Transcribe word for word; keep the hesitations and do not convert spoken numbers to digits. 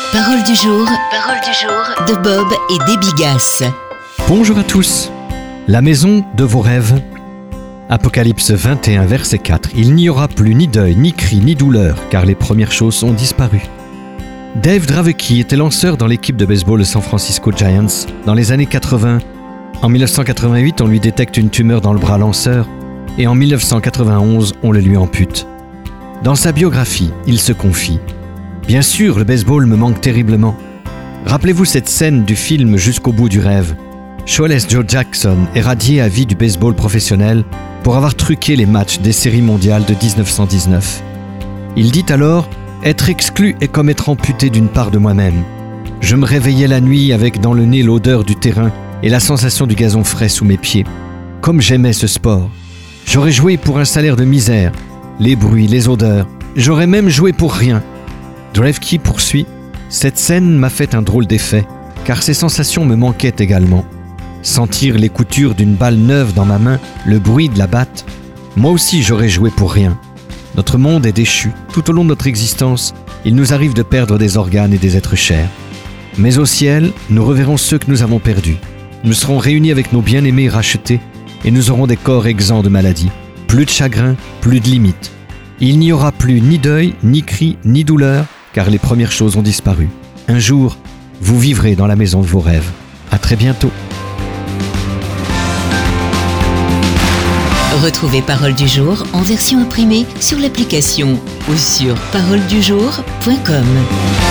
Parole du jour, parole du jour de Bob et Debbie Gass. Bonjour à tous. La maison de vos rêves. Apocalypse vingt et un, verset quatre. Il n'y aura plus ni deuil, ni cri, ni douleur, car les premières choses ont disparu. Dave Dravecky était lanceur dans l'équipe de baseball de San Francisco Giants dans les années quatre-vingts. En dix-neuf cent quatre-vingt-huit, on lui détecte une tumeur dans le bras lanceur et en dix-neuf cent quatre-vingt-onze, on le lui ampute. Dans sa biographie, il se confie « Bien sûr, le baseball me manque terriblement. Rappelez-vous cette scène du film Jusqu'au bout du rêve. Shoeless Joe Jackson est radié à vie du baseball professionnel pour avoir truqué les matchs des séries mondiales de dix-neuf cent dix-neuf. Il dit alors « Être exclu est comme être amputé d'une part de moi-même. Je me réveillais la nuit avec dans le nez l'odeur du terrain et la sensation du gazon frais sous mes pieds. Comme j'aimais ce sport. J'aurais joué pour un salaire de misère. Les bruits, les odeurs. J'aurais même joué pour rien. » Dravecky poursuit « Cette scène m'a fait un drôle d'effet, car ces sensations me manquaient également. Sentir les coutures d'une balle neuve dans ma main, le bruit de la batte. Moi aussi j'aurais joué pour rien. Notre monde est déchu. Tout au long de notre existence, il nous arrive de perdre des organes et des êtres chers. Mais au ciel, nous reverrons ceux que nous avons perdus. Nous serons réunis avec nos bien-aimés rachetés et nous aurons des corps exempts de maladies. Plus de chagrin, plus de limites. Il n'y aura plus ni deuil, ni cri, ni douleur, car les premières choses ont disparu. Un jour, vous vivrez dans la maison de vos rêves. À très bientôt. Retrouvez Parole du jour en version imprimée sur l'application ou sur parole du jour point com.